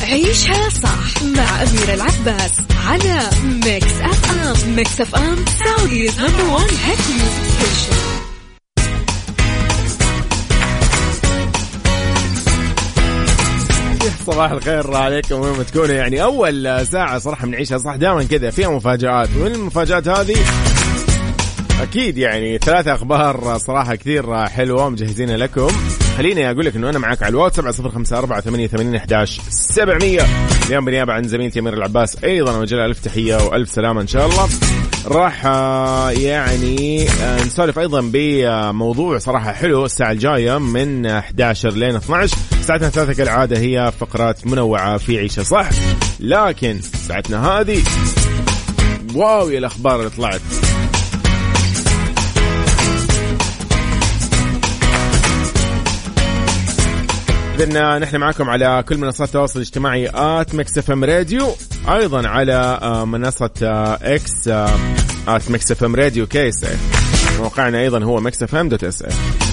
عيشها صح مع أميرة العباس على ميكس أف أم. ميكس أف أم سعوديز نمبر 1 هيت ميوزك ستيشن. صباح الخير عليكم وين ما تكونوا. يعني أول ساعة صراحة بنعيشها صح دائما كذا فيها مفاجآت، ومن المفاجآت هذه أكيد يعني 3 أخبار صراحة كثير حلوة مجهزينها لكم. خليني أقول لك إنه أنا معاك على الواتس 7054881700. اليوم بنيابة عن زميلتي أميرة العباس أيضا وجل ألف تحية وألف سلامة إن شاء الله. راح يعني نسولف أيضا بموضوع صراحة حلو الساعة الجاية من 11 لين 12. ساعتنا 3 كالعادة هي فقرات منوعة في عيشة صح، لكن ساعتنا هذه واو يا الأخبار اللي طلعت. إذن نحن معكم على كل منصات التواصل الاجتماعي @mixfmradio، أيضا على منصة X @mixfmradio KSA. موقعنا أيضا هو mixfm.sa.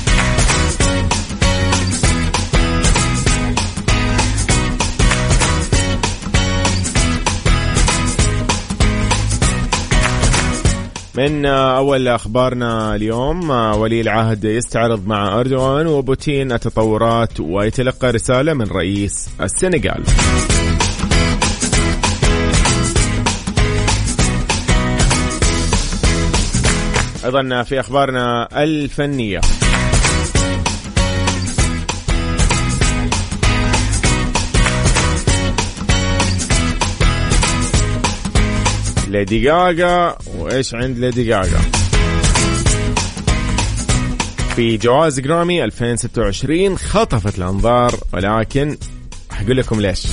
من أول أخبارنا اليوم، ولي العهد يستعرض مع أردوغان وبوتين التطورات ويتلقى رسالة من رئيس السنغال. أيضا في أخبارنا الفنية، ليدي غاغا. وإيش عند ليدي غاغا؟ في جوائز جرامي 2026 خطفت الأنظار، ولكن أقول لكم ليش.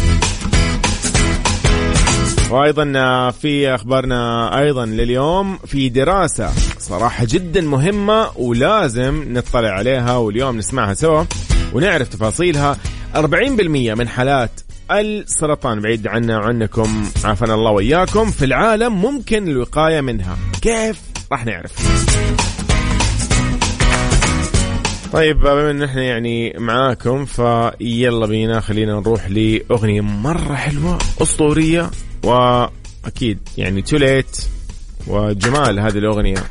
وأيضا في أخبارنا أيضا لليوم في دراسة صراحة جدا مهمة ولازم نطلع عليها، واليوم نسمعها سوا ونعرف تفاصيلها. 40% من حالات السرطان بعيد عنا وعنكم عافانا الله وإياكم في العالم ممكن الوقاية منها. كيف؟ راح نعرف. طيب بما ان احنا يعني معاكم فيلا بينا خلينا نروح لأغنية مرة حلوة أسطورية، وأكيد يعني توليت وجمال هذه الأغنية.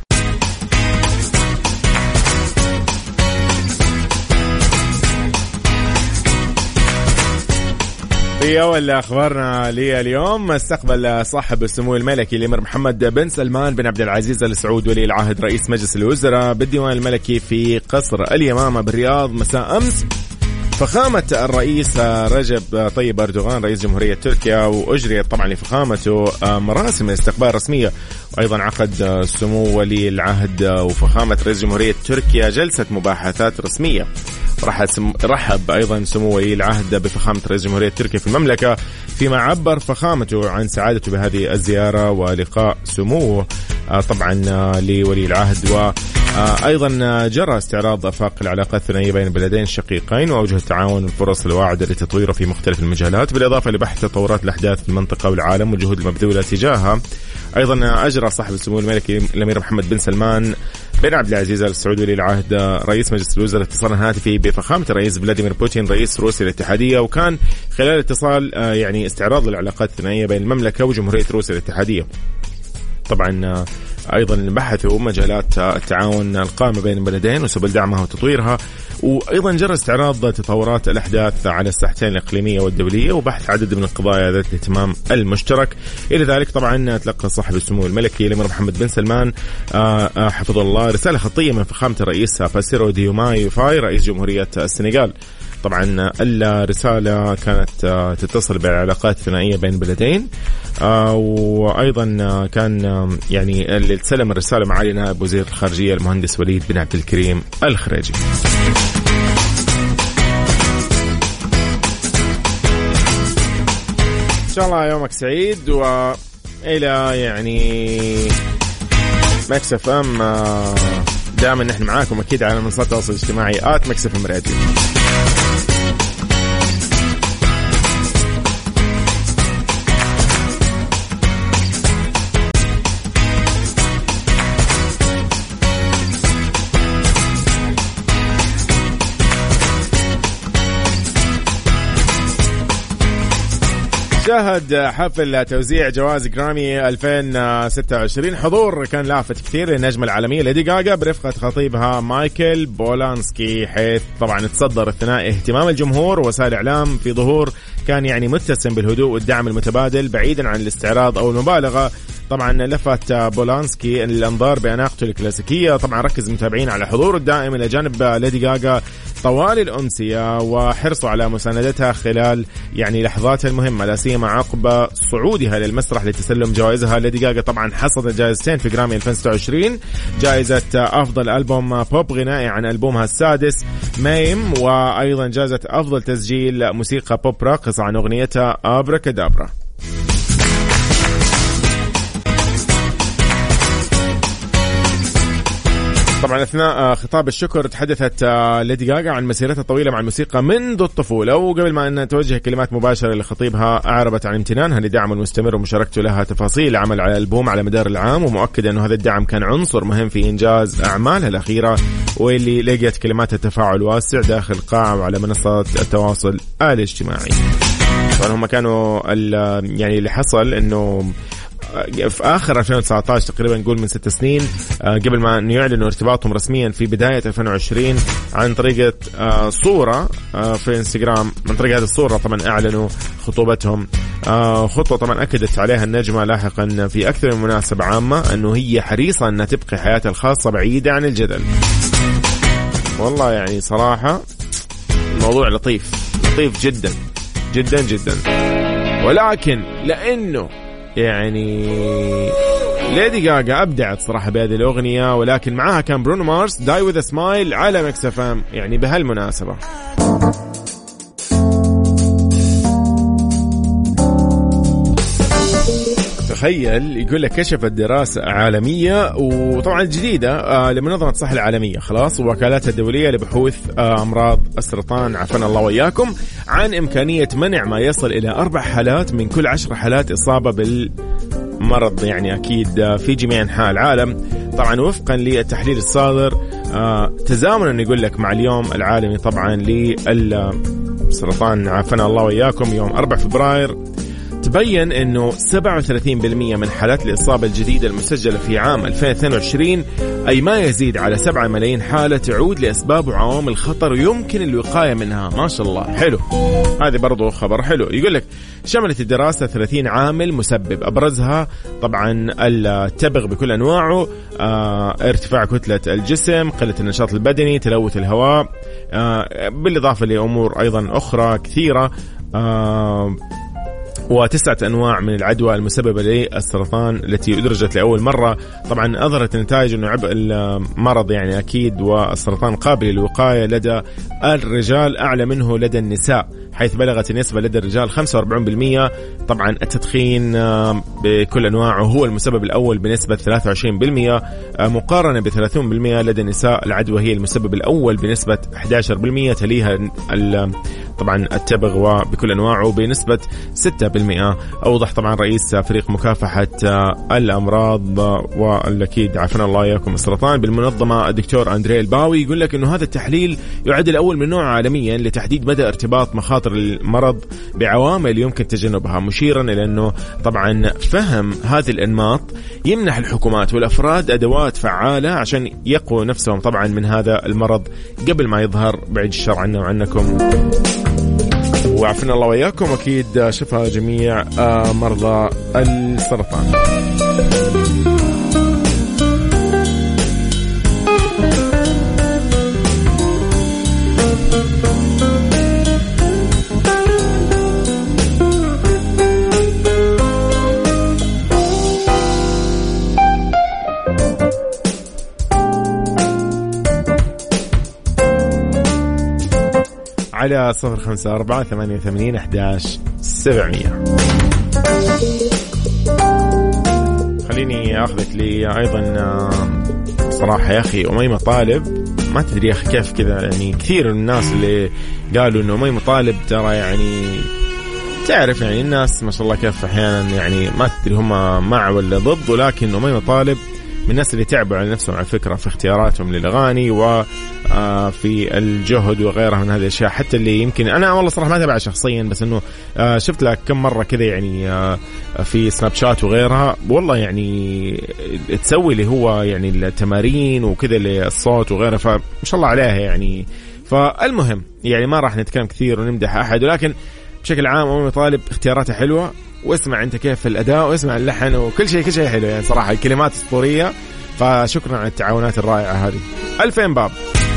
في أول أخبارنا لي اليوم، استقبل صاحب السمو الملكي الأمير محمد بن سلمان بن عبد العزيز ال سعود ولي العهد رئيس مجلس الوزراء بالديوان الملكي في قصر اليمامة بالرياض مساء أمس فخامة الرئيس رجب طيب أردوغان رئيس جمهورية تركيا، وأجريت طبعا لفخامته مراسم الاستقبال رسمية. وأيضا عقد سمو ولي العهد وفخامة رئيس جمهورية تركيا جلسة مباحثات رسمية. رحب أيضا سمو ولي العهد بفخامة رئيس جمهورية تركيا في المملكة، فيما عبر فخامته عن سعادته بهذه الزيارة ولقاء سموه طبعا لولي العهد. وأيضا جرى استعراض آفاق العلاقات الثنائية بين البلدين الشقيقين وأوجه التعاون والفرص الواعدة لتطويره في مختلف المجالات، بالإضافة لبحث تطورات الأحداث في المنطقة والعالم والجهود المبذولة تجاهها. أيضا أجرى صاحب السمو الملكي الأمير محمد بن سلمان بن عبد العزيز ال سعود ولي العهد رئيس مجلس الوزراء اتصالا هاتفي بفخامة الرئيس فلاديمير بوتين رئيس روسيا الاتحادية، وكان خلال الاتصال يعني استعراض العلاقات الثنائية بين المملكة وجمهورية روسيا الاتحادية. طبعا أيضا بحثوا مجالات التعاون القائمة بين البلدين وسبل دعمها وتطويرها، وأيضا جرى استعراض تطورات الأحداث على الساحتين الإقليمية والدولية وبحث عدد من القضايا ذات الاهتمام المشترك. إلى ذلك طبعا تلقى صاحب السمو الملكي الأمير محمد بن سلمان حفظه الله رسالة خطية من فخامة الرئيس باسيرو ديوماي فاي رئيس جمهورية السنغال. طبعا الرسالة كانت تتصل بالعلاقات الثنائية بين البلدين، وأيضا كان يعني اللي تسلم الرسالة معالي نائب وزير الخارجية المهندس وليد بن عبد الكريم الخريجي. إن شاء الله يومك سعيد، وإلى يعني ميكس اف ام دائما نحن معاكم أكيد على منصات التواصل الاجتماعي @mixfmradio. شاهد حفل توزيع جوائز جرامي 2026 حضور كان لافت كثير للنجمة العالمية ليدي غاغا برفقة خطيبها مايكل بولانسكي، حيث طبعا تصدر الثنائي اهتمام الجمهور ووسائل الإعلام في ظهور كان يعني متسم بالهدوء والدعم المتبادل بعيدا عن الاستعراض أو المبالغة. طبعا لفت بولانسكي الأنظار بأناقته الكلاسيكية، طبعا ركز المتابعين على حضوره الدائم إلى جانب ليدي غاغا طوال الأمسية وحرصوا على مساندتها خلال يعني لحظاتها المهمة، لا سيما عقب صعودها للمسرح لتسلم جوائزها. ليدي غاغا طبعا حصدت جائزتين في جرامي 2026، جائزة أفضل ألبوم بوب غنائي عن ألبومها السادس مايم، وأيضا جائزة أفضل تسجيل موسيقى بوب راقصة عن أغنيتها أبراكادابرا. طبعا أثناء خطاب الشكر تحدثت ليدي غاغا عن مسيرتها الطويلة مع الموسيقى منذ الطفولة، وقبل ما أن توجه كلمات مباشرة لخطيبها أعربت عن امتنانها لدعمه المستمر ومشاركته لها تفاصيل العمل على الألبوم على مدار العام، ومؤكدة أنه هذا الدعم كان عنصر مهم في إنجاز أعمالها الأخيرة واللي لقيت كلمات التفاعل واسع داخل القاعة وعلى منصات التواصل الاجتماعي. طبعا هم كانوا يعني اللي حصل أنه في آخر 2019 تقريبا نقول من 6 سنين قبل ما يعلنوا ارتباطهم رسميا في بداية 2020 عن طريقة صورة في انستغرام، من طريق هذه الصورة طبعا أعلنوا خطوبتهم، خطوة طبعا أكدت عليها النجمة لاحقا في أكثر من مناسبة عامة أنه هي حريصة أنها تبقي حياتها الخاصة بعيدة عن الجدل. والله يعني صراحة الموضوع لطيف جدا جدا جدا، ولكن لأنه يعني ليدي غاغا أبدعت صراحة بهذه الأغنية، ولكن معاها كان برونو مارس داي وذ سمايل على ميكس اف ام يعني بهالمناسبة. تخيل يقول لك كشفت دراسة عالمية وطبعا جديدة لمنظمة الصحة العالمية خلاص ووكالاتها الدولية لبحوث أمراض السرطان عافانا الله وإياكم عن إمكانية منع ما يصل إلى 4 حالات من كل 10 حالات إصابة بالمرض، يعني أكيد في جميع أنحاء العالم. طبعا وفقا للتحليل الصادر تزامنا يقول لك مع اليوم العالمي طبعا للسرطان عافانا الله وإياكم يوم 4 فبراير، تبين أنه 37% من حالات الإصابة الجديدة المسجلة في عام 2022 أي ما يزيد على 7 ملايين حالة تعود لأسباب وعوامل خطر يمكن الوقاية منها. ما شاء الله حلو، هذه برضو خبر حلو. يقول لك شملت الدراسة 30 عامل مسبب، أبرزها طبعا التبغ بكل أنواعه، ارتفاع كتلة الجسم، قلة النشاط البدني، تلوث الهواء، بالإضافة لأمور أيضا أخرى كثيرة، و9 أنواع من العدوى المسببة للسرطان التي أدرجت لأول مرة. طبعا أظهرت النتائج أنه عبء المرض يعني أكيد والسرطان قابل للوقاية لدى الرجال أعلى منه لدى النساء، حيث بلغت النسبة لدى الرجال 45%. طبعا التدخين بكل أنواعه هو المسبب الأول بنسبة 23%، مقارنة ب30% لدى النساء. العدوى هي المسبب الأول بنسبة 11%، تليها طبعا التبغ وبكل أنواعه بنسبة 6%. أوضح طبعا رئيس فريق مكافحة الأمراض والأكيد عافانا الله إياكم السرطان بالمنظمة الدكتور أندري الباوي، يقول لك أنه هذا التحليل يعد الأول من نوعه عالميا لتحديد مدى ارتباط مخاطر المرض بعوامل يمكن تجنبها، مشيرا إلى أنه طبعا فهم هذه الأنماط يمنح الحكومات والأفراد أدوات فعالة عشان يقوا نفسهم طبعا من هذا المرض قبل ما يظهر، بعيد الشر عنا وعنكم وعافنا الله وإياكم. أكيد شفها جميع مرضى السرطان. على 0548811700. خليني أخذك لي أيضا صراحة يا أخي أميمة طالب، ما تدري يا أخي كيف كذا، يعني كثير من الناس اللي قالوا إنه أميمة طالب ترى يعني تعرف يعني الناس ما شاء الله كيف أحيانا يعني ما تدري هم مع ولا ضد، ولكن أميمة طالب من الناس اللي تعبوا على نفسهم على فكرة في اختياراتهم للأغاني وفي الجهد وغيرها من هذه الأشياء. حتى اللي يمكن أنا والله صراحة ما أتابع شخصيا، بس إنه شفت لك كم مرة كذا يعني في سناب شات وغيرها، والله يعني تسوي اللي هو يعني التمارين وكذا للصوت وغيرها، فما شاء الله عليها يعني. فالمهم يعني ما راح نتكلم كثير ونمدح أحد، ولكن بشكل عام أمي طالب اختياراتها حلوة، واسمع أنت كيف الأداء واسمع اللحن وكل شيء حلو يعني صراحة، الكلمات أسطورية. فشكرا على التعاونات الرائعة هذه. 2000 باب.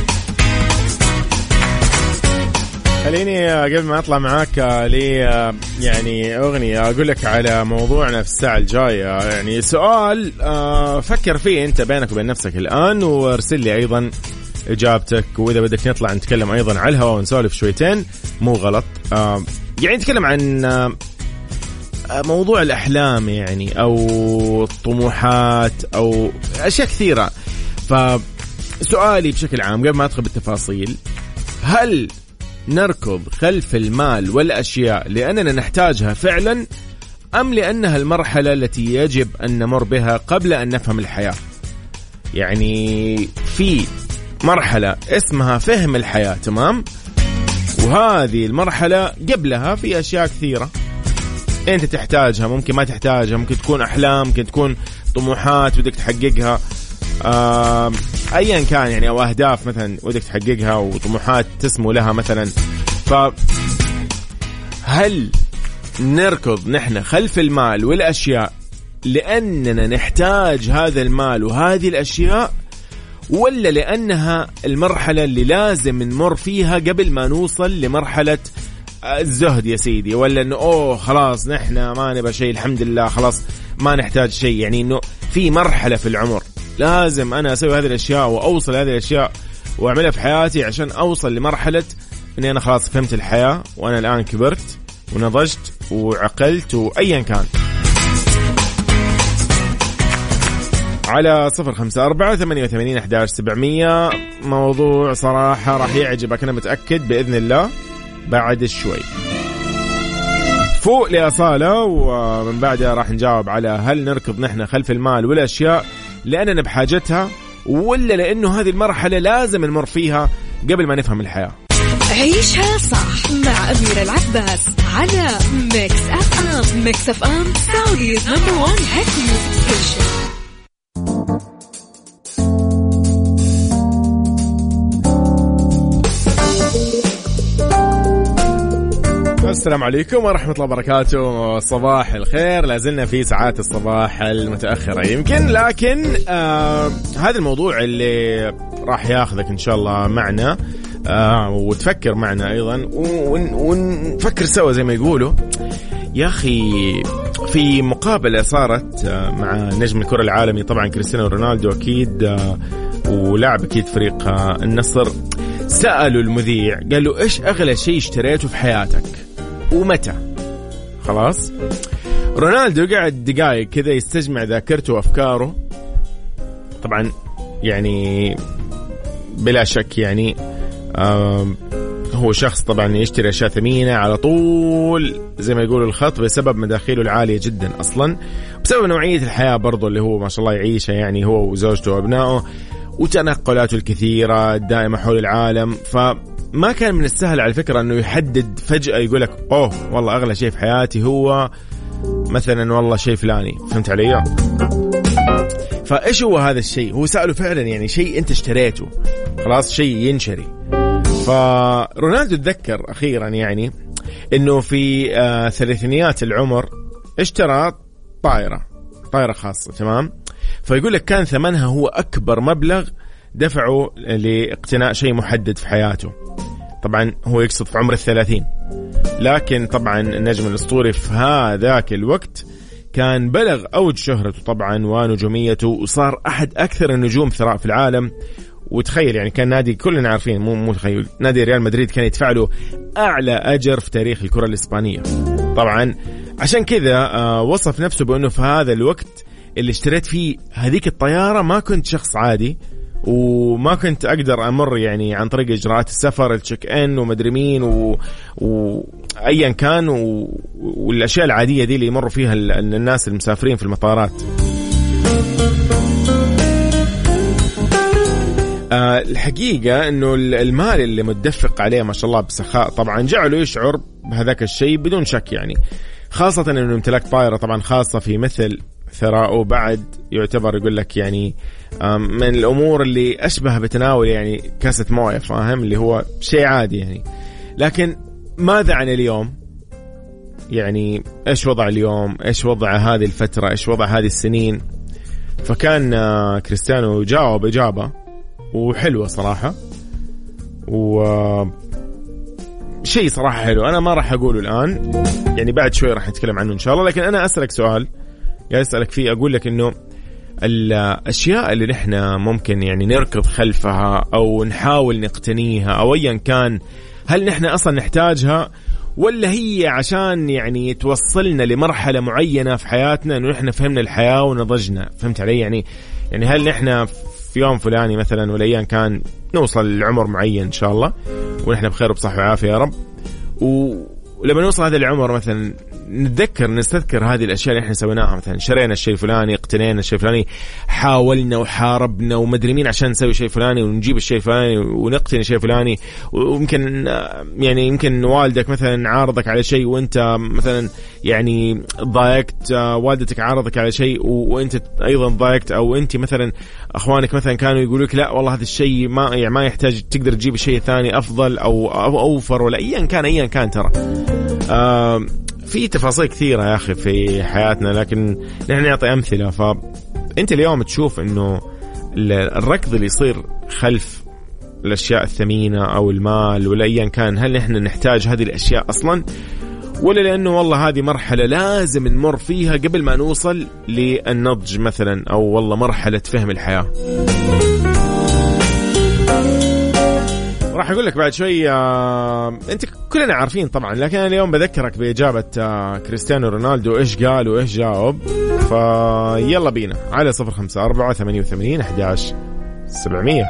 خليني قبل ما أطلع معاك لي يعني أغنية أقول لك على موضوعنا في الساعة الجاية. يعني سؤال فكر فيه أنت بينك وبين نفسك الآن، وارسل لي أيضا إجابتك، وإذا بدك نطلع نتكلم أيضا على الهواء ونسولف شويتين مو غلط. يعني نتكلم عن موضوع الأحلام يعني أو الطموحات أو أشياء كثيرة. فسؤالي بشكل عام قبل ما أدخل بالتفاصيل، هل نركض خلف المال والأشياء لأننا نحتاجها فعلا، أم لأنها المرحلة التي يجب أن نمر بها قبل أن نفهم الحياة؟ يعني في مرحلة اسمها فهم الحياة، تمام؟ وهذه المرحلة قبلها في أشياء كثيرة أنت تحتاجها، ممكن ما تحتاجها، ممكن تكون أحلام، ممكن تكون طموحات بدك تحققها، أيا كان يعني، أو أهداف مثلا بدك تحققها وطموحات تسمو لها مثلا. فهل نركض نحن خلف المال والأشياء لأننا نحتاج هذا المال وهذه الأشياء، ولا لأنها المرحلة اللي لازم نمر فيها قبل ما نوصل لمرحلة الزهد يا سيدي، ولا إنه خلاص نحن ما نبغى شيء الحمد لله خلاص ما نحتاج شيء؟ يعني إنه في مرحلة في العمر لازم أنا أسوي هذه الأشياء وأوصل هذه الأشياء وأعملها في حياتي عشان أوصل لمرحلة إني أنا خلاص فهمت الحياة وأنا الآن كبرت ونضجت وعقلت وأيا كان. على 0548811700 موضوع صراحة راح يعجبك، أنا متأكد بإذن الله بعد شوي. فوق لأصالة، ومن بعدها راح نجاوب على هل نركض نحن خلف المال والأشياء لأننا بحاجتها، ولا لأنه هذه المرحلة لازم نمر فيها قبل ما نفهم الحياة. عيشها صح مع أميرة العباس على ميكس أف أم. ميكس أف أم سعوديز نمبر 1 هيت ميوزك ستيشن. السلام عليكم ورحمة الله وبركاته. صباح الخير. لازلنا في ساعات الصباح المتأخرة يمكن، لكن هذا الموضوع اللي راح ياخذك إن شاء الله معنا وتفكر معنا أيضا ونفكر سوا زي ما يقولوا. يا أخي في مقابلة صارت مع نجم الكرة العالمي طبعا كريستيانو رونالدو أكيد، ولاعب أكيد فريق النصر، سألوا المذيع قالوا إيش أغلى شيء اشتريته في حياتك ومتى؟ خلاص رونالدو قاعد دقائق كذا يستجمع ذاكرته وأفكاره. طبعا يعني بلا شك يعني هو شخص طبعا يشتري أشياء ثمينة على طول زي ما يقولوا الخط، بسبب مداخيله العالية جدا أصلا، بسبب نوعية الحياة برضو اللي هو ما شاء الله يعيشها، يعني هو وزوجته وأبنائه وتنقلاته الكثيرة الدائمة حول العالم. فما كان من السهل على فكرة أنه يحدد فجأة يقولك والله أغلى شيء في حياتي هو مثلا والله شيء فلاني. فهمت علي؟ فإيش هو هذا الشيء؟ هو سأله فعلا يعني شيء أنت اشتريته خلاص، شيء ينشري. فرونالدو تذكر أخيرا يعني أنه في ثلاثينيات العمر اشترى طائرة خاصة، تمام؟ فيقول لك كان ثمنها هو أكبر مبلغ دفعه لاقتناء شيء محدد في حياته. طبعا هو يقصد في عمر 30، لكن طبعا النجم الأسطوري في هذاك الوقت كان بلغ أوج شهرته طبعا ونجوميته، وصار أحد أكثر النجوم ثراء في العالم. وتخيل يعني كان نادي كلنا عارفين، مو تخيل، نادي ريال مدريد كان يدفع له أعلى أجر في تاريخ الكرة الإسبانية. طبعا عشان كذا وصف نفسه بأنه في هذا الوقت اللي اشتريت فيه هذيك الطيارة ما كنت شخص عادي، وما كنت أقدر أمر يعني عن طريق إجراءات السفر، التشيك إن ومدري مين وأيا كان والأشياء العادية دي اللي يمروا فيها الناس المسافرين في المطارات. الحقيقة أنه المال اللي متدفق عليه ما شاء الله بسخاء طبعا جعله يشعر بهذاك الشيء بدون شك يعني، خاصة أنه امتلاك طائرة طبعا خاصة في مثل ثراءه بعد يعتبر يقول لك يعني من الأمور اللي أشبه بتناول يعني كاسة موية، فاهم، اللي هو شيء عادي يعني. لكن ماذا عن اليوم؟ يعني إيش وضع اليوم؟ إيش وضع هذه الفترة؟ إيش وضع هذه السنين؟ فكان كريستيانو جاوب إجابة وحلوة صراحة، وشيء صراحة حلو. أنا ما راح أقوله الآن يعني، بعد شوي راح نتكلم عنه إن شاء الله. لكن أنا أسألك سؤال، قاعد أسألك فيه، أقول لك إنه الأشياء اللي نحن ممكن يعني نركض خلفها أو نحاول نقتنيها أو أيا كان، هل نحن أصلا نحتاجها ولا هي عشان يعني توصلنا لمرحلة معينة في حياتنا إنه نحن فهمنا الحياة ونضجنا؟ فهمت علي؟ يعني هل نحن في يوم فلاني مثلا ولا أيا كان نوصل لعمر معين إن شاء الله ونحن بخير وبصحة وعافية يا رب، ولما نوصل هذا العمر مثلا نستذكر هذه الأشياء اللي احنا سويناها، مثلا شرينا الشيء الفلاني، اقتنينا الشيء الفلاني، حاولنا وحاربنا ومدري مين عشان نسوي شيء فلاني ونجيب الشيء الفلاني ونقتني الشيء الفلاني. ويمكن يعني يمكن والدك مثلا عارضك على شيء وانت مثلا يعني ضايقت، والدتك عارضك على شيء وانت ايضا ضايقت، او انت مثلا اخوانك مثلا كانوا يقولوا لك لا والله هذا الشيء ما يحتاج، تقدر تجيب الشيء الثاني افضل او اوفر ولا ايا كان ترى في تفاصيل كثيرة يا أخي في حياتنا، لكن نحن نعطي أمثلة. فأنت اليوم تشوف أنه الركض اللي يصير خلف الأشياء الثمينة أو المال ولا أيا كان، هل نحن نحتاج هذه الأشياء أصلا، ولا لأنه والله هذه مرحلة لازم نمر فيها قبل ما نوصل للنضج مثلا، أو والله مرحلة فهم الحياة؟ راح أقول لك بعد شوي. أنت كلنا عارفين طبعا، لكن أنا اليوم بذكرك بإجابة كريستيانو رونالدو إيش قال وإيش جاوب. فيلا بينا على 0548811700.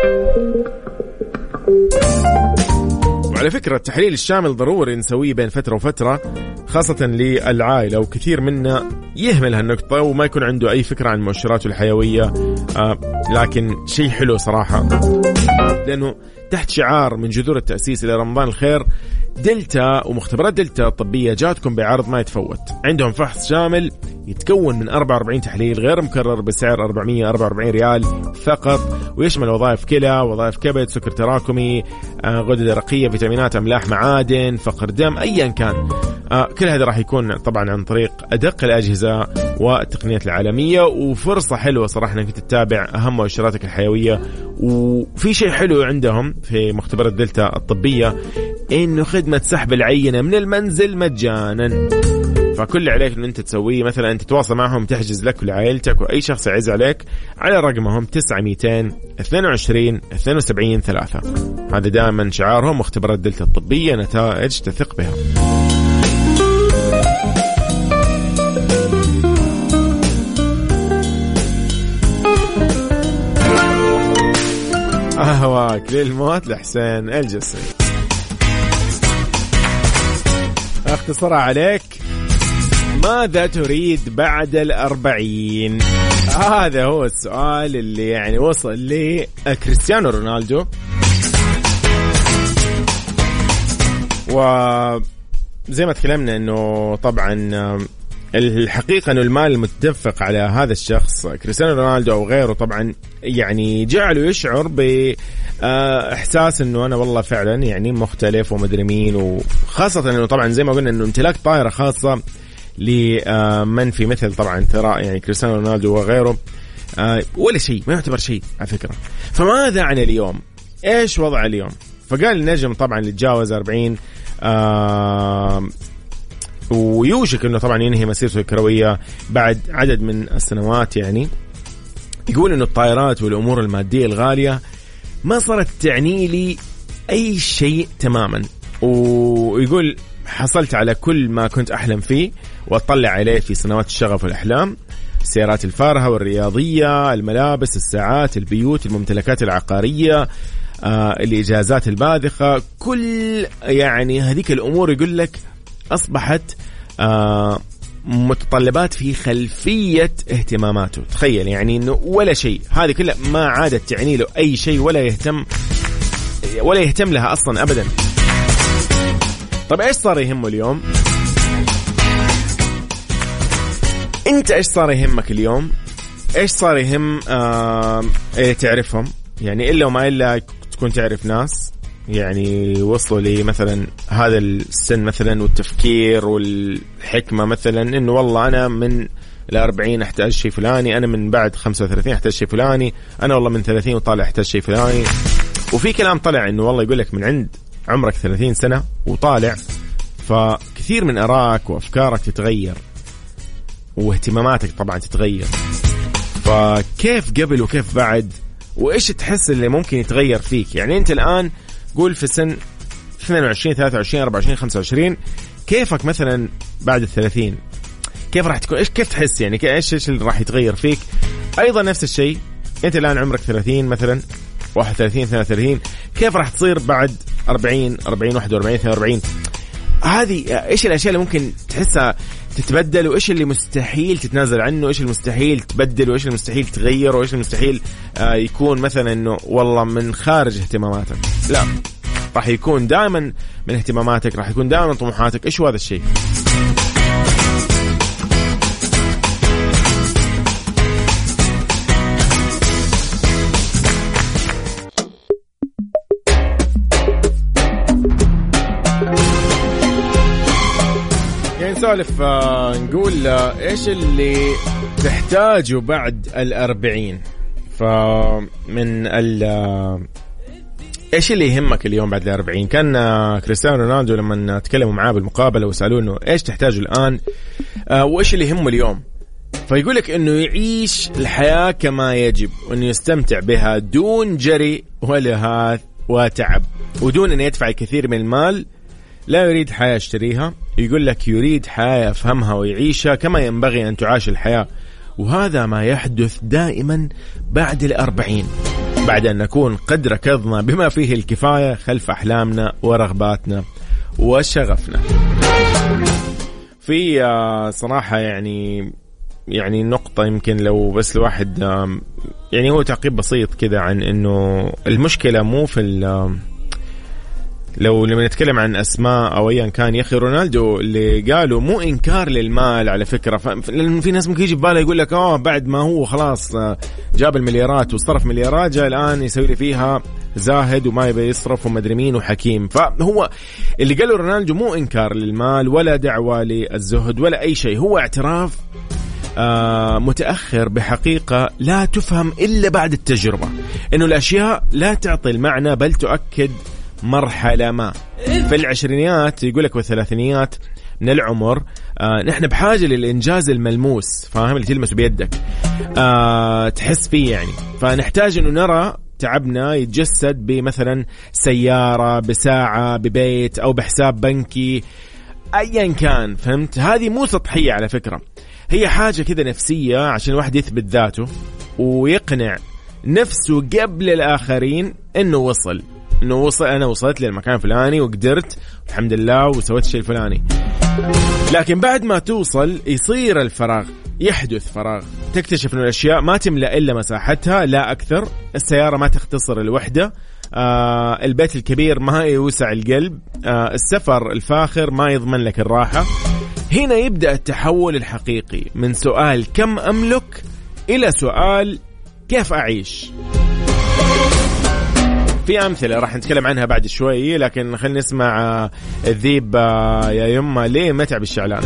وعلى فكرة التحليل الشامل ضروري نسويه بين فترة وفترة، خاصة للعائلة، وكثير منا يهمل هالنقطة وما يكون عنده أي فكرة عن مؤشراته الحيوية. لكن شيء حلو صراحة، لأنه تحت شعار من جذور التأسيس إلى رمضان الخير، دلتا ومختبرات دلتا الطبية جاتكم بعرض ما يتفوت. عندهم فحص شامل يتكون من 44 تحليل غير مكرر بسعر 444 ريال فقط، ويشمل وظائف كلى، وظائف كبد، سكر تراكمي، غدة درقية، فيتامينات، أملاح، معادن، فقر دم، أيا كان. كل هذا راح يكون طبعا عن طريق أدق الأجهزة والتقنيات العالمية، وفرصة حلوة صراحة أنك تتابع أهم مؤشراتك الحيوية. وفي شيء حلو عندهم في مختبرات دلتا الطبية، إنه خدمة سحب العينة من المنزل مجانا. فكل اللي عليك إن أنت تسويه مثلا أنت تتواصل معهم، تحجز لك ولعائلتك وأي شخص يعز عليك على رقمهم 900-22-72-3. هذا دائما شعارهم، مختبرات دلتا الطبية، نتائج تثق بها. أهواك للموت لحسين الجسري. اختصر عليك، ماذا تريد بعد 40؟ هذا هو السؤال اللي يعني وصل لكريستيانو رونالدو. وزي ما تكلمنا انه طبعا الحقيقة انه المال المتدفق على هذا الشخص كريستيانو رونالدو او غيره طبعا يعني جعله يشعر بإحساس انه انا والله فعلا يعني مختلف ومدري مين، وخاصة انه طبعا زي ما قلنا انه امتلاك طائرة خاصة لمن في مثل طبعا ثراء يعني كريستيانو رونالدو وغيره ولا شيء، ما يعتبر شيء على فكرة. فماذا عن اليوم؟ ايش وضع اليوم؟ فقال النجم طبعا اللي تجاوز 40 ويوشك انه طبعا ينهي مسيرته الكروية بعد عدد من السنوات، يعني يقول انه الطائرات والامور المادية الغالية ما صارت تعني لي اي شيء تماما، ويقول حصلت على كل ما كنت احلم فيه واطلع عليه في سنوات الشغف والاحلام، السيارات الفارهة والرياضية، الملابس، الساعات، البيوت، الممتلكات العقارية، الإجازات الباذخة، كل يعني هذيك الأمور يقول لك أصبحت متطلبات في خلفية اهتماماته. تخيل يعني انه ولا شيء، هذه كلها ما عادت تعني له اي شيء ولا يهتم لها اصلا ابدا. طب ايش صار يهمه اليوم؟ انت ايش صار يهمك اليوم؟ ايش صار يهم تعرفهم؟ يعني الا وما الا تكون تعرف ناس يعني وصلوا لي مثلا هذا السن مثلا والتفكير والحكمة، مثلا انه والله انا من 40 احتاج شيء فلاني، انا من بعد 35 احتاج شيء فلاني، انا والله من 30 وطالع احتاج شيء فلاني. وفي كلام طلع انه والله يقول لك من عند عمرك 30 سنة وطالع فكثير من ارائك وافكارك تتغير واهتماماتك طبعا تتغير. فكيف قبل وكيف بعد، وايش تحس اللي ممكن يتغير فيك؟ يعني انت الان قول في سن 22 23 24 25، كيفك مثلا بعد 30 كيف راح تكون؟ كيف تحس يعني ايش اللي راح يتغير فيك؟ ايضا نفس الشيء انت الان عمرك 30 مثلا 31 32، كيف راح تصير بعد 40 41 42؟ هذه ايش الاشياء اللي ممكن تحسها تتبدل، وايش اللي مستحيل تتنازل عنه، ايش المستحيل تبدل، وايش المستحيل تغير، وايش المستحيل يكون مثلا انه والله من خارج اهتماماتك. لا، راح يكون دائما من اهتماماتك، راح يكون دائما طموحاتك. ايش هو هذا الشيء؟ نسولف نقول إيش اللي تحتاجه بعد 40. فمن إيش اللي يهمك اليوم بعد 40؟ كان كريستيانو رونالدو لما تكلموا معاه بالمقابلة وسألوه إنه إيش تحتاجه الآن وإيش اللي يهمه اليوم، فيقولك إنه يعيش الحياة كما يجب، وإنه يستمتع بها دون جري ولهاث وتعب، ودون أن يدفع الكثير من المال. لا يريد حياة يشتريها، يقول لك يريد حياة يفهمها ويعيشها كما ينبغي أن تعاش الحياة. وهذا ما يحدث دائما بعد 40، بعد أن نكون قد ركضنا بما فيه الكفاية خلف أحلامنا ورغباتنا وشغفنا. في صراحة يعني نقطة يمكن لو بس الواحد يعني هو تعقيب بسيط كذا عن إنه المشكلة مو في لو لما نتكلم عن أسماء أو أيا كان. يا أخي رونالدو اللي قالوا مو إنكار للمال على فكرة، لأن في ناس ممكن يجي بباله يقول لك بعد ما هو خلاص جاب المليارات وصرف مليارات جاء الآن يسوي لي فيها زاهد وما يبي يصرف ومدري مين وحكيم. فهو اللي قاله رونالدو مو إنكار للمال ولا دعوة للزهد ولا أي شيء، هو اعتراف متأخر بحقيقة لا تفهم إلا بعد التجربة، إنه الأشياء لا تعطي المعنى بل تؤكد مرحلة ما. في العشرينيات يقولك والثلاثينيات من العمر نحن بحاجة للإنجاز الملموس، فاهم، اللي تلمس بيدك تحس فيه يعني. فنحتاج أنه نرى تعبنا يتجسد بمثلا سيارة، بساعة، ببيت، أو بحساب بنكي أيا كان. فهمت؟ هذه مو سطحية على فكرة، هي حاجة كذا نفسية عشان الواحد يثبت ذاته ويقنع نفسه قبل الآخرين إنه وصل أنا وصلت للمكان الفلاني وقدرت الحمد لله وسويت الشيء الفلاني. لكن بعد ما توصل يصير الفراغ، يحدث فراغ، تكتشف إنه الأشياء ما تملأ إلا مساحتها لا أكثر، السيارة ما تختصر الوحدة، البيت الكبير ما يوسع القلب، السفر الفاخر ما يضمن لك الراحة. هنا يبدأ التحول الحقيقي من سؤال كم أملك إلى سؤال كيف أعيش. في أمثلة راح نتكلم عنها بعد شوي، لكن خلينا نسمع الذيب يا يما ليه متعب الشعلان.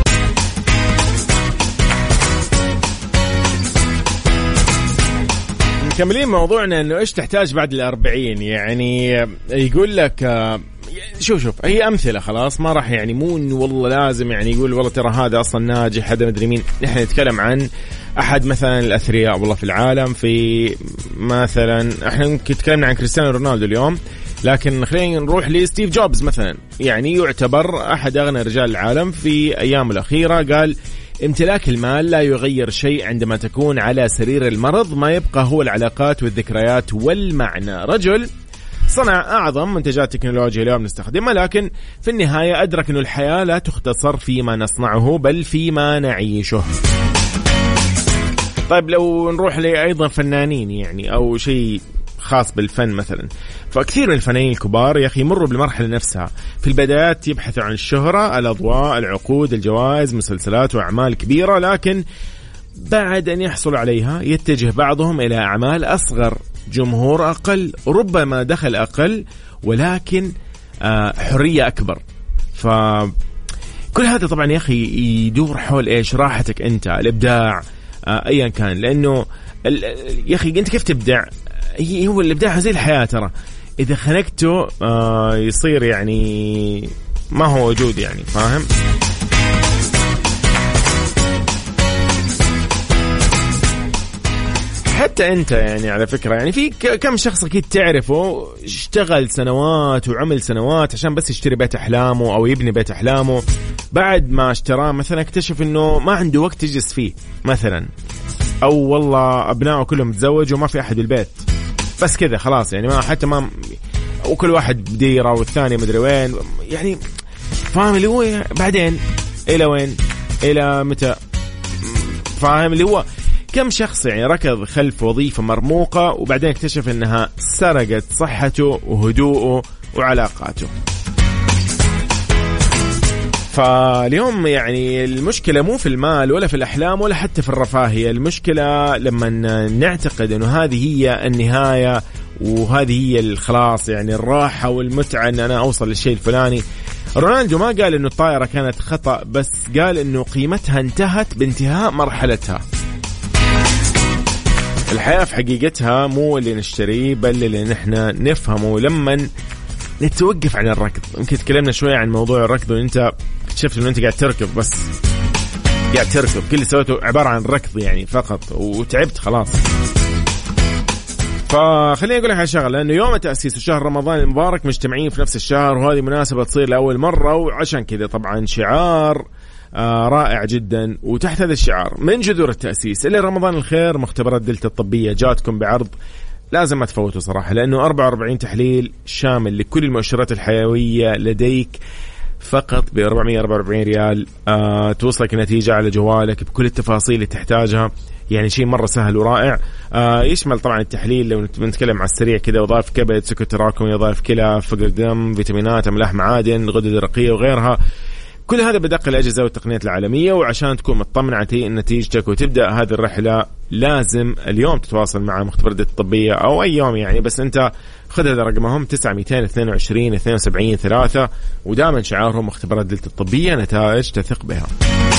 مكملين موضوعنا إنه إيش تحتاج بعد 40. يعني يقول لك شوف هي أمثلة خلاص، ما راح يعني مو والله لازم يعني يقول والله ترى هذا أصلا ناجح هذا مدري مين. نحن نتكلم عن أحد مثلا الأثرياء والله في العالم، في مثلا احنا ممكن تكلمنا عن كريستيانو رونالدو اليوم، لكن خلينا نروح لستيف جوبز مثلا. يعني يعتبر أحد أغنى رجال العالم في أيامه الأخيرة. قال امتلاك المال لا يغير شيء عندما تكون على سرير المرض، ما يبقى هو العلاقات والذكريات والمعنى. رجل صنع أعظم منتجات تكنولوجيا اليوم نستخدمها، لكن في النهاية أدرك أنه الحياة لا تختصر فيما نصنعه بل فيما نعيشه. طيب لو نروح لأيضا فنانين يعني أو شيء خاص بالفن مثلا، فكثير من الفنانين الكبار يا أخي يمروا بالمرحلة نفسها. في البدايات يبحثوا عن الشهرة، الأضواء، العقود، الجوائز، مسلسلات وأعمال كبيرة، لكن بعد أن يحصل عليها يتجه بعضهم إلى أعمال أصغر، جمهور أقل، ربما دخل أقل، ولكن حرية أكبر. فكل هذا طبعا يا أخي يدور حول إيش؟ راحتك أنت، الإبداع أيا كان. لأنه يا أخي أنت كيف تبدع؟ هو الإبداع زي الحياة ترى، إذا خنقته يصير يعني ما هو وجود يعني، فاهم؟ حتى أنت يعني على فكرة يعني في كم شخص أكيد تعرفه اشتغل سنوات وعمل سنوات عشان بس يشتري بيت أحلامه أو يبني بيت أحلامه، بعد ما اشتراه مثلا اكتشف إنه ما عنده وقت يجلس فيه مثلا، أو والله أبنائه كلهم تزوجوا وما في أحد البيت، بس كذا خلاص يعني ما حتى ما، وكل واحد بديرة والثاني مدري وين يعني، فاهم اللي هو بعدين إلى وين إلى متى، فاهم اللي هو كم شخص يعني ركض خلف وظيفة مرموقة وبعدين اكتشف انها سرقت صحته وهدوءه وعلاقاته. فاليوم يعني المشكلة مو في المال ولا في الأحلام ولا حتى في الرفاهية، المشكلة لما نعتقد انه هذه هي النهاية وهذه هي الخلاص يعني الراحة والمتعة ان انا اوصل للشيء الفلاني. رونالدو ما قال انه الطائرة كانت خطأ، بس قال انه قيمتها انتهت بانتهاء مرحلتها. الحياة في حقيقتها مو اللي نشتريه بل اللي نحن نفهمه لما نتوقف عن الركض. يمكن تكلمنا شوية عن موضوع الركض وانت اكتشفت انه انت قاعد تركض، بس قاعد تركض كل اللي سويته عبارة عن ركض يعني فقط وتعبت خلاص. فخليني أقول لك على شغلة، لأنه يوم تأسيس شهر رمضان المبارك مجتمعين في نفس الشهر، وهذه مناسبة تصير لأول مرة، وعشان كذا طبعا شعار رائع جدا. وتحت هذا الشعار من جذور التأسيس إلى رمضان الخير، مختبرات دلتا الطبية جاتكم بعرض لازم ما تفوتوا صراحة، لأنه 44 تحليل شامل لكل المؤشرات الحيوية لديك فقط ب 444 ريال. توصلك نتيجة على جوالك بكل التفاصيل اللي تحتاجها، يعني شيء مرة سهل ورائع. يشمل طبعا التحليل لو نتكلم على السريع كذا، وظائف كبد، سكر تراكمي، وظائف كلى، فقر دم، فيتامينات، أملاح، معادن، غدد درقية وغيرها. كل هذا بدقة الأجهزة والتقنيات العالمية. وعشان تكون مطمن على نتيجتك وتبدأ هذه الرحلة لازم اليوم تتواصل مع مختبرات الطبية أو أي يوم يعني، بس أنت خذ هذا رقمهم 9-222-72-3 ودائما شعارهم مختبرات دلتا الطبية، نتائج تثق بها.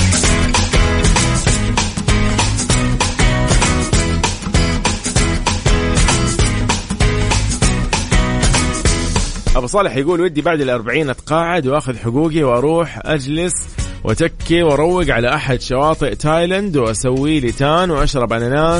أبو صالح يقول ودي بعد 40 أتقاعد وأخذ حقوقي وأروح أجلس وتكي وروق على أحد شواطئ تايلاند وأسوي لي تان وأشرب أناناس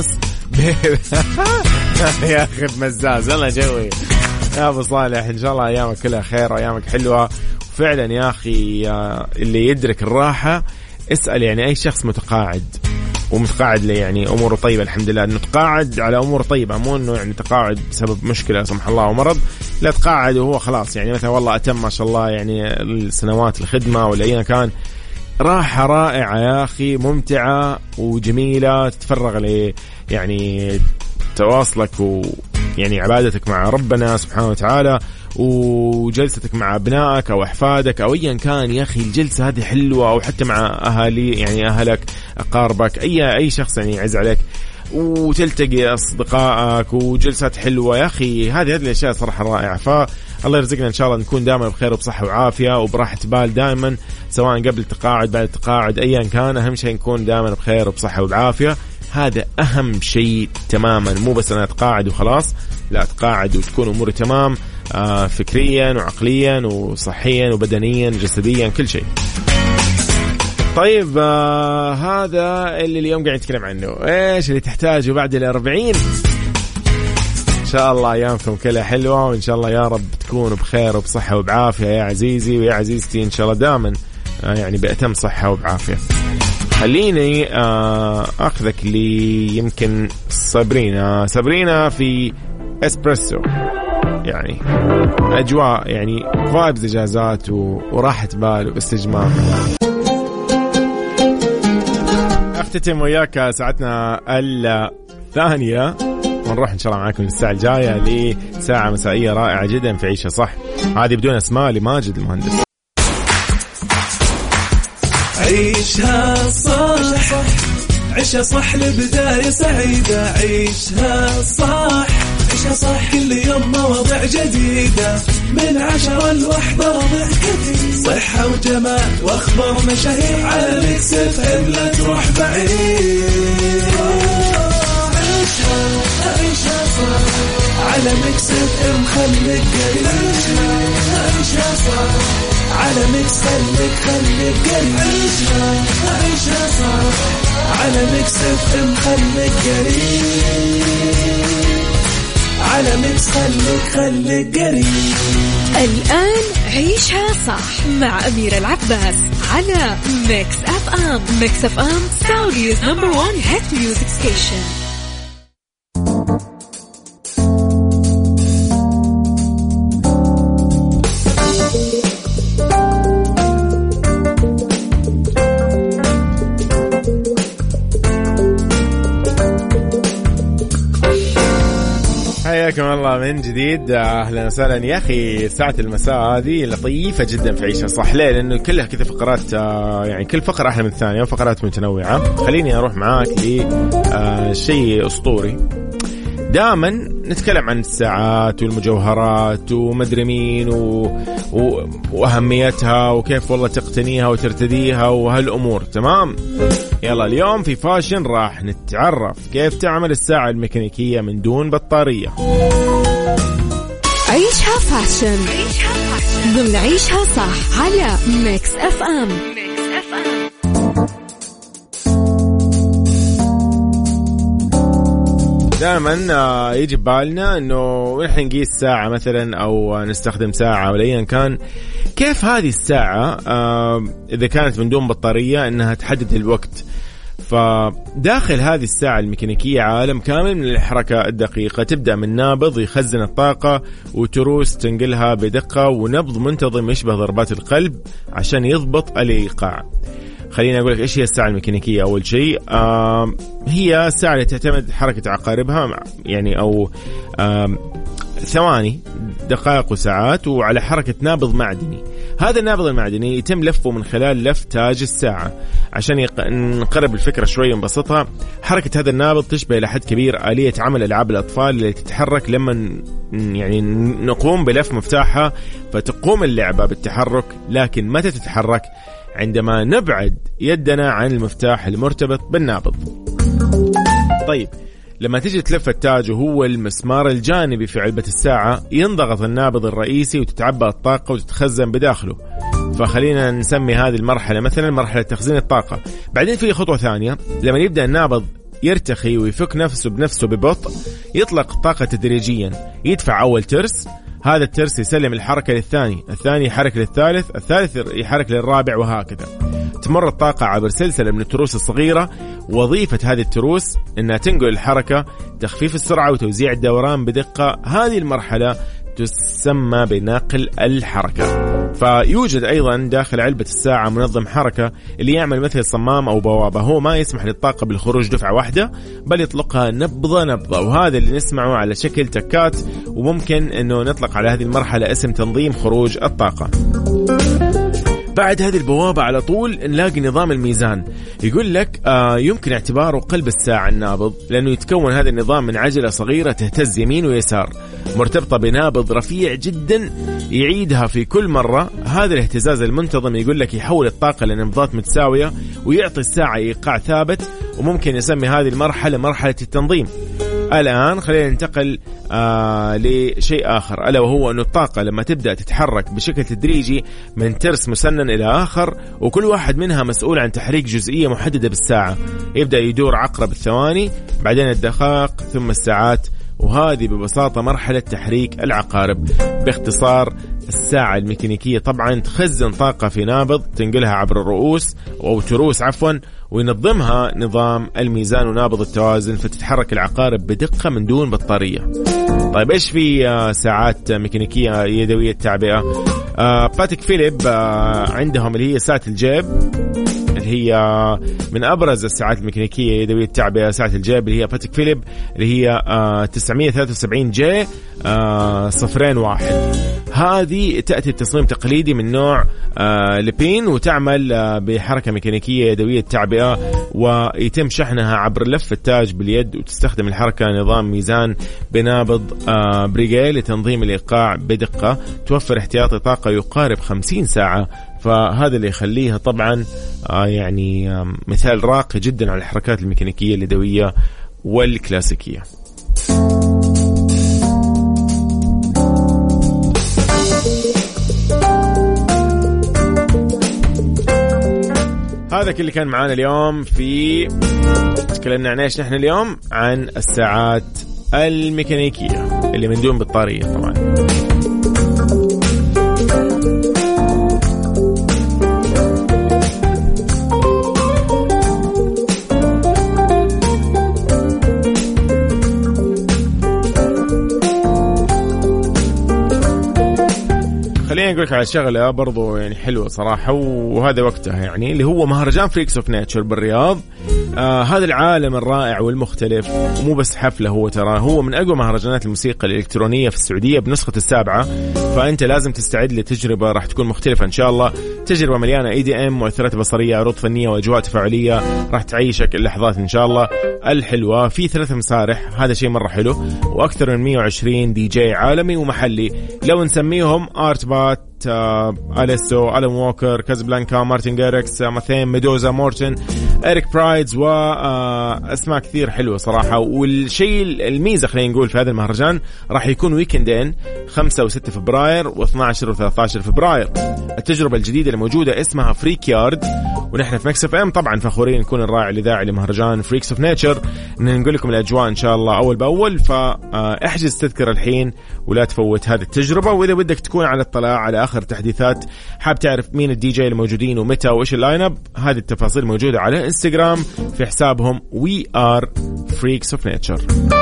يا أخي مزاز الله جوي يا أبو صالح. إن شاء الله أيامك كلها خير وأيامك حلوة فعلا يا أخي. اللي يدرك الراحة اسأل يعني أي شخص متقاعد ومتقاعد لي يعني أموره طيبة الحمد لله، إنه تقاعد على أمور طيبة، مو إنه يعني تقاعد بسبب مشكلة سمح الله ومرض، لا تقاعد وهو خلاص يعني مثلا والله أتم ما شاء الله يعني السنوات الخدمة ولا أي كان. راحة رائعة يا أخي، ممتعة وجميلة، تتفرغ لي يعني تواصلك ويعني عبادتك مع ربنا سبحانه وتعالى وجلستك مع أبنائك أو أحفادك أو أيا كان. يا أخي الجلسة هذه حلوة، أو حتى مع أهالي يعني أهلك أقاربك أي شخص يعني يعز عليك، وتلتقي أصدقائك وجلسات حلوة يا أخي. هذه الأشياء صراحة رائعة. فالله يرزقنا إن شاء الله نكون دائما بخير وبصحة وعافية وبراحة بال دائما، سواء قبل التقاعد بعد التقاعد أيا كان. أهم شيء نكون دائما بخير وبصحة وبعافية، هذا أهم شيء تماما. مو بس أنا أتقاعد وخلاص، لا أتقاعد وتكون أموري تمام فكريا وعقليا وصحيا وبدنيا جسديا كل شيء. طيب هذا اللي اليوم قاعد نتكلم عنه، إيش اللي تحتاجه بعد 40. إن شاء الله أيامكم كلها حلوة، وإن شاء الله يا رب تكونوا بخير وبصحة وبعافية يا عزيزي ويا عزيزتي، إن شاء الله دائما يعني بأتم صحة وبعافية. خليني أخذك لي يمكن صابرينا في إسبريسو. يعني أجواء يعني فايبز إجازات وراحة بال واستجمام. أختتم وياك ساعتنا الثانية ونروح إن شاء الله معاكم الساعة الجاية لساعة مسائية رائعة جدا في عيشة صح. هذه بدون أسماء لماجد المهندس. عيشها صح عيشها صح لبداية سعيدة. عيشها صح عيشها صح كل يوم مواضيع جديدة من 10 ل1 ضحك كثير صحة وجمال وأخبار مشاهير على ميكس اف ام لا تروح بعيد. عيشها صح على ميكس اف ام خليك قريب. عيشها صح على ميكس خليك قريب. عيشها صح على ميكس اف ام خليك قريب. على ميكس خليك قريب. الآن عيشها صح مع أميرة العباس على ميكس اف ام. ميكس اف ام سعوديز نمبر 1 هيت ميوزك ستيشن. حياكم الله من جديد. أهلا وسهلا. يا أخي ساعة المساء هذه لطيفة جدا في عيشها صح. ليه؟ لأنه كلها كذا فقرات، يعني كل فقرة أحلى من الثانية وفقرات متنوعة. خليني أروح معاك لشيء أسطوري. دائما نتكلم عن الساعات والمجوهرات ومدري مين وأهميتها وكيف والله تقتنيها وترتديها وهالأمور. تمام. يلا اليوم في فاشن راح نتعرف كيف تعمل الساعة الميكانيكية من دون بطارية. عيشها فاشن ضمن عيشها صح على ميكس اف ام. دائما يجي بالنا انه نحن نقيس ساعة مثلا او نستخدم ساعة ولا ايا كان، كيف هذه الساعة اذا كانت من دون بطارية انها تحدد الوقت. فداخل هذه الساعة الميكانيكية عالم كامل من الحركة الدقيقة، تبدأ من نابض يخزن الطاقة وتروس تنقلها بدقة ونبض منتظم يشبه ضربات القلب عشان يضبط الإيقاع. خليني أقول لك إيش هي الساعة الميكانيكية. أول شيء هي الساعة اللي تعتمد حركة عقاربها يعني أو ثواني دقائق وساعات وعلى حركة نابض معدني. هذا النابض المعدني يتم لفه من خلال لف تاج الساعة. عشان نقرب الفكرة شوي ونبسطها، حركة هذا النابض تشبه إلى حد كبير آلية عمل ألعاب الأطفال اللي تتحرك لما يعني نقوم بلف مفتاحها فتقوم اللعبة بالتحرك، لكن متى تتحرك؟ عندما نبعد يدنا عن المفتاح المرتبط بالنابض. طيب لما تيجي تلف التاج وهو المسمار الجانبي في علبة الساعة، ينضغط النابض الرئيسي وتتعبى الطاقة وتتخزن بداخله. فخلينا نسمي هذه المرحلة مثلا مرحلة تخزين الطاقة. بعدين في خطوة ثانية، لما يبدأ النابض يرتخي ويفك نفسه بنفسه ببطء، يطلق الطاقة تدريجيا. يدفع أول ترس، هذا الترس يسلم الحركة للثاني، الثاني يحرك للثالث، الثالث يحرك للرابع، وهكذا. تمر الطاقة عبر سلسلة من التروس الصغيرة. وظيفة هذه التروس أنها تنقل الحركة، تخفيف السرعة وتوزيع الدوران بدقة. هذه المرحلة تسمى بنقل الحركة. فيوجد أيضا داخل علبة الساعة منظم حركة اللي يعمل مثل صمام أو بوابة. هو ما يسمح للطاقة بالخروج دفعة واحدة، بل يطلقها نبضة نبضة، وهذا اللي نسمعه على شكل تكات. وممكن أنه نطلق على هذه المرحلة اسم تنظيم خروج الطاقة. بعد هذه البوابة على طول نلاقي نظام الميزان. يقول لك يمكن اعتباره قلب الساعة النابض، لأنه يتكون هذا النظام من عجلة صغيرة تهتز يمين ويسار مرتبطة بنابض رفيع جدا يعيدها في كل مرة. هذا الاهتزاز المنتظم يقول لك يحول الطاقة لنبضات متساوية ويعطي الساعة إيقاع ثابت، وممكن يسمي هذه المرحلة مرحلة التنظيم. الآن خلينا ننتقل لشيء آخر، ألا وهو أن الطاقة لما تبدأ تتحرك بشكل تدريجي من ترس مسنن إلى آخر، وكل واحد منها مسؤول عن تحريك جزئية محددة بالساعة. يبدأ يدور عقرب الثواني، بعدين الدقائق، ثم الساعات. وهذه ببساطة مرحلة تحريك العقارب. باختصار الساعة الميكانيكية طبعا تخزن طاقة في نابض تنقلها عبر الرؤوس أو تروس وينظمها نظام الميزان ونابض التوازن، فتتحرك العقارب بدقة من دون بطارية. طيب إيش في ساعات ميكانيكية يدوية تعبئة؟ باتيك فيليب عندهم اللي هي ساعة الجيب، اللي هي من أبرز الساعات الميكانيكية يدوية التعبئة. ساعة الجيب اللي هي باتيك فيليب اللي هي 973 جي 01. هذه تأتي التصميم تقليدي من نوع لبين، وتعمل بحركة ميكانيكية يدوية التعبئة، ويتم شحنها عبر لف التاج باليد، وتستخدم الحركة نظام ميزان بنابض بريغي لتنظيم الإيقاع بدقة، توفر احتياطي طاقة يقارب 50 ساعة. فهذا اللي يخليها طبعا يعني مثال راقي جدا على الحركات الميكانيكية اليدوية والكلاسيكية. هذا كل اللي كان معانا اليوم في تكلمنا عن ايش نحن اليوم، عن الساعات الميكانيكية اللي من دون بطارية طبعا. خليني أقولك على شغلة برضو يعني حلوة صراحة، وهذا وقتها يعني، اللي هو مهرجان فريكس اوف نيتشر بالرياض. هذا العالم الرائع والمختلف، ومو بس حفلة، هو ترى هو من أقوى مهرجانات الموسيقى الإلكترونية في السعودية بنسخة السابعة. فأنت لازم تستعد لتجربة راح تكون مختلفة إن شاء الله، تجربة مليانة EDM، مؤثرات بصرية، عروض فنية، وأجواء تفاعلية راح تعيشك اللحظات إن شاء الله الحلوة. في 3 مسارح، هذا شيء مرة حلو، وأكثر من 120 دي جي عالمي ومحلي، لو نسميهم آرت بات، أليسو، ألان ووكر، كازابلانكا، مارتن جاريكس، ماثين، ميدوزا، مورتن، إريك برايدز، وأسماء كثير حلوة صراحة. والشيء الميزة خلينا نقول في هذا المهرجان راح يكون ويكندين 5 و6 فبراير و12 و13 فبراير. التجربة الجديدة اللي موجودة اسمها فريك يارد، ونحن في مكس اف ام طبعا فخورين نكون الراعي الإذاعي لمهرجان فريكس اوف نيتشر، نقول لكم الأجواء إن شاء الله أول بأول. فاحجز تذكرة الحين ولا تفوت هذه التجربة. وإذا بدك تكون على اطلاع على آخر تحديثات، حاب تعرف مين الدي جي الموجودين ومتى وإيش اللاين اب، هذه التفاصيل موجودة على انستغرام في حسابهم We Are Freaks of Nature.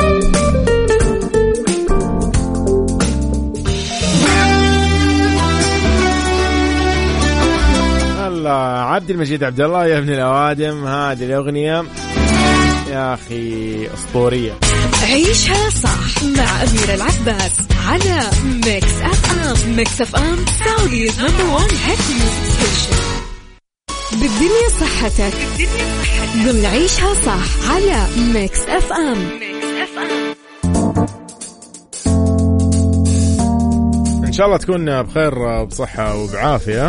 الله، عبد المجيد عبد الله يا ابن الأوادم، هذه الأغنية يا أخي أسطورية. عيشها صح مع أميرة العباس على ميكس اف ام. ميكس اف ام سعوديز نمبر 1 هيت ميوزك ستيشن. بالدنيا صحتك ضمن عيشها صح على ميكس اف ام. إن شاء الله تكون بخير وبصحة وبعافية.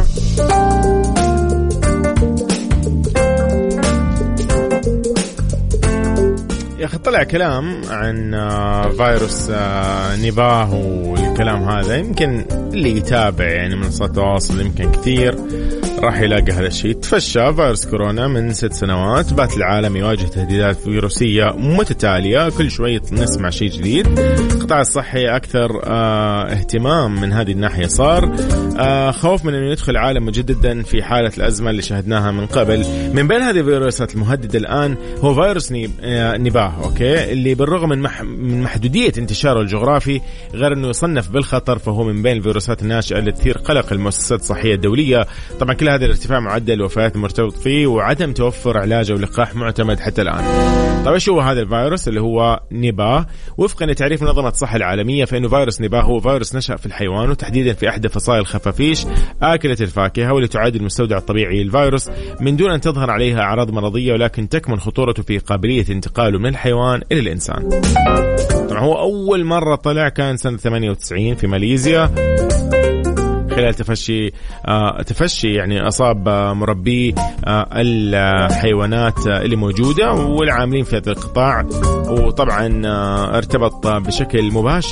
يا أخي طلع كلام عن فيروس نيباه والكلام هذا، يمكن اللي يتابع يعني منصات التواصل يمكن كثير راح يلاقي هذا الشيء. تفشى فيروس كورونا من 6 سنوات، بات العالم يواجه تهديدات فيروسية متتالية، كل شوية نسمع شيء جديد. القطاع الصحي أكثر اهتمام من هذه الناحية، صار خوف من أنه يدخل العالم مجددا في حالة الأزمة اللي شاهدناها من قبل. من بين هذه الفيروسات المهددة الآن هو فيروس نيباه، أوكي، اللي بالرغم من محدودية انتشاره الجغرافي، غير أنه يصنف بالخطر، فهو من بين الفيروسات الناشئة اللي تثير قلق المؤسسات الصحية الدولية. طبعا كل هذا الارتفاع معدل الوفيات المرتبط فيه، وعدم توفر علاج أو لقاح معتمد حتى الآن. طيب ايش هو هذا الفيروس اللي هو نيباه؟ وفقا لتعريف منظمة الصحة العالمية، فإنه فيروس نيباه هو فيروس نشأ في الحيوان، وتحديدا في أحد فصائل الخفافيش آكلة الفاكهة، واللي تعاد المستودع الطبيعي للفيروس من دون أن تظهر عليها أعراض مرضية، ولكن تكمن خطورته في قابلية انتقاله من الحيوان إلى الإنسان. طبعا هو أول مرة طلع كان سنة 98 في ماليزيا، خلال تفشي يعني أصاب مربي الحيوانات اللي موجودة والعاملين في هذا القطاع، وطبعا ارتبط بشكل مباشر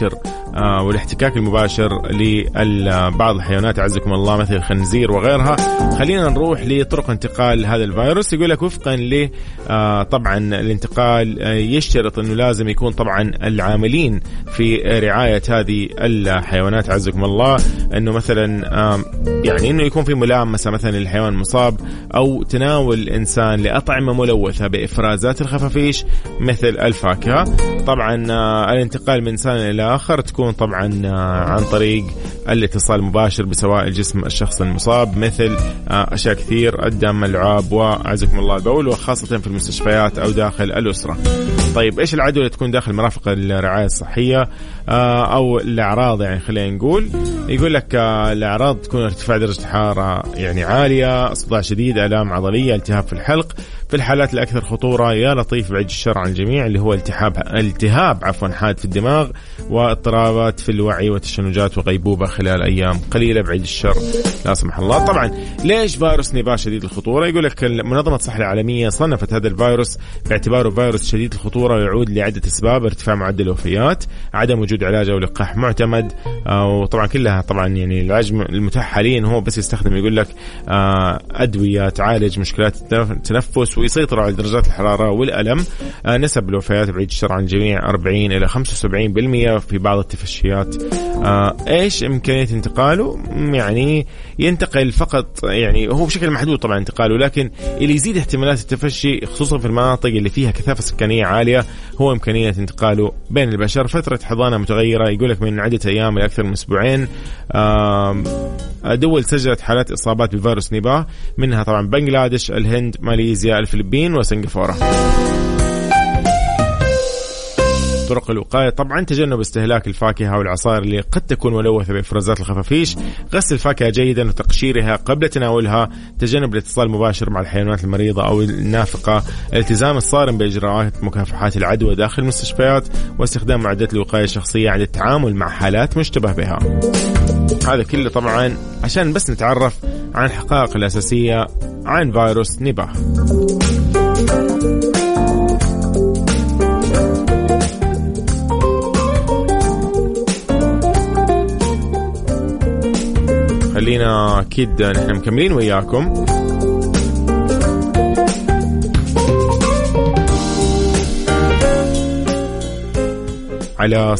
والاحتكاك المباشر لبعض الحيوانات أعزكم الله مثل الخنزير وغيرها. خلينا نروح لطرق انتقال هذا الفيروس. يقول لك وفقا ل طبعا الانتقال يشترط أنه لازم يكون طبعا العاملين في رعاية هذه الحيوانات أعزكم الله أنه مثلا يعني أنه يكون في ملامسة مثلا للحيوان المصاب أو تناول الإنسان لأطعمة ملوثة بإفرازات الخفافيش مثل الفاكهة. طبعا الانتقال من إنسان إلى آخر تكون طبعا عن طريق الاتصال المباشر بسوائل جسم الشخص المصاب مثل أشياء كثير، الدم، اللعاب، وأعزكم الله البول، وخاصة في المستشفيات أو داخل الأسرة. طيب إيش العدوى اللي تكون داخل مرافق الرعاية الصحية أو الأعراض؟ يعني خلينا نقول يقول لك الأعراض تكون ارتفاع درجة الحرارة يعني عالية، صداع شديد، آلام عضلية، التهاب في الحلق. في الحالات الأكثر خطورة يا لطيف بعيد الشر عن الجميع اللي هو التهاب حاد في الدماغ، واضطرابات في الوعي وتشنجات وغيبوبة خلال أيام قليلة بعيد الشر لا سمح الله. طبعا ليش فيروس نيباه شديد الخطورة؟ يقول لك منظمة الصحة العالمية صنفت هذا الفيروس باعتباره فيروس شديد الخطورة ويعود لعدة أسباب: ارتفاع معدل الوفيات، عدم وجود علاج أو لقاح معتمد، وطبعا كلها طبعا يعني العلاج المتاح حاليا هو بس يستخدم يقول لك أدوية تعالج مشكلات التنفس ويسيطر على درجات الحرارة والألم. نسب الوفيات بعيد الشر عن الجميع 40 إلى 75% في بعض التفشيات. إيش إمكانية انتقاله؟ يعني ينتقل فقط يعني هو بشكل محدود طبعا انتقاله، لكن اللي يزيد احتمالات التفشي خصوصا في المناطق اللي فيها كثافة سكانية عالية هو إمكانية انتقاله بين البشر. فترة حضانة متغيرة يقول لك من عدة أيام إلى أكثر من أسبوعين. دول سجلت حالات إصابات بفيروس نيباه منها طبعا بنغلاديش، الهند، ماليزيا، الفلبين وسنغافورة. طرق الوقاية طبعا تجنب استهلاك الفاكهة والعصائر اللي قد تكون ملوثة بإفرازات الخفافيش، غسل الفاكهة جيدا وتقشيرها قبل تناولها، تجنب الاتصال المباشر مع الحيوانات المريضة أو النافقة، الالتزام الصارم بإجراءات مكافحات العدوى داخل المستشفيات، واستخدام معدات الوقاية الشخصية عند التعامل مع حالات مشتبه بها. هذا كله طبعا عشان بس نتعرف عن الحقائق الأساسية عن فيروس نيباه. خلينا أكيد نحن مكملين وياكم على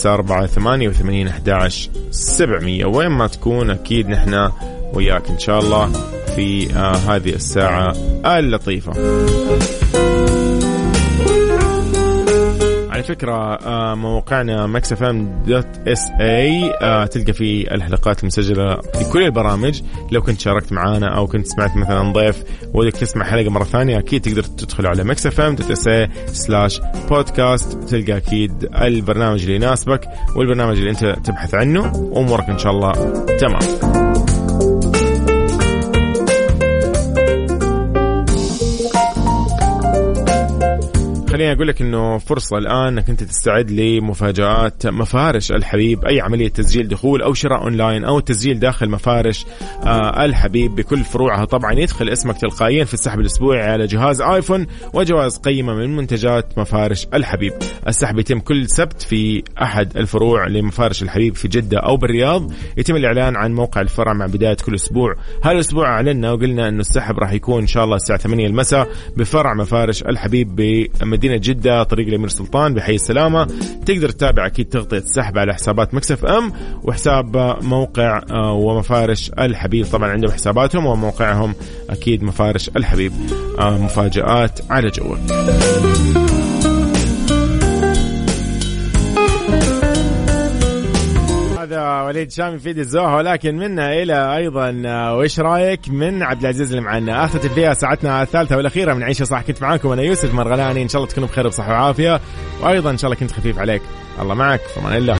0548811700 وين ما تكون أكيد نحن وياك إن شاء الله في هذه الساعة اللطيفة. على فكرة موقعنا maxfm.sa تلقى فيه الحلقات المسجلة لكل البرامج. لو كنت شاركت معانا أو كنت سمعت مثلا ضيف ودك تسمع حلقة مرة ثانية أكيد تقدر تدخل على maxfm.sa/podcast تلقى أكيد البرنامج اللي يناسبك والبرنامج اللي أنت تبحث عنه وأمورك إن شاء الله تمام. خليني أقول لك إنه فرصة الآن إنك أنت تستعد لمفاجآت مفارش الحبيب. أي عملية تسجيل دخول أو شراء أونلاين أو تسجيل داخل مفارش الحبيب بكل فروعها طبعا يدخل اسمك تلقائيا في السحب الأسبوعي على جهاز آيفون وجوائز قيمة من منتجات مفارش الحبيب. السحب يتم كل سبت في أحد الفروع لمفارش الحبيب في جدة أو بالرياض. يتم الإعلان عن موقع الفرع مع بداية كل أسبوع. هالأسبوع أعلنا وقلنا إنه السحب راح يكون إن شاء الله الساعة 8 المساء بفرع مفارش الحبيب بمدينة جدة طريق الأمير سلطان بحي السلامة. تقدر تتابع أكيد تغطية السحب على حسابات مكس اف ام وحساب موقع ومفارش الحبيب. طبعا عندهم حساباتهم وموقعهم أكيد مفارش الحبيب. مفاجآت على جوك. هذا وليد شامي في الزوها ولكن منا إلى أيضا وإيش رأيك من عبد العزيز اللي معنا. أخذت فيها ساعتنا الثالثة والأخيرة من عيشة صح. كنت معاكم أنا يوسف مرغلاني. إن شاء الله تكونوا بخير وبصحة وعافية وأيضا إن شاء الله كنت خفيف عليك. الله معك. فمان الله.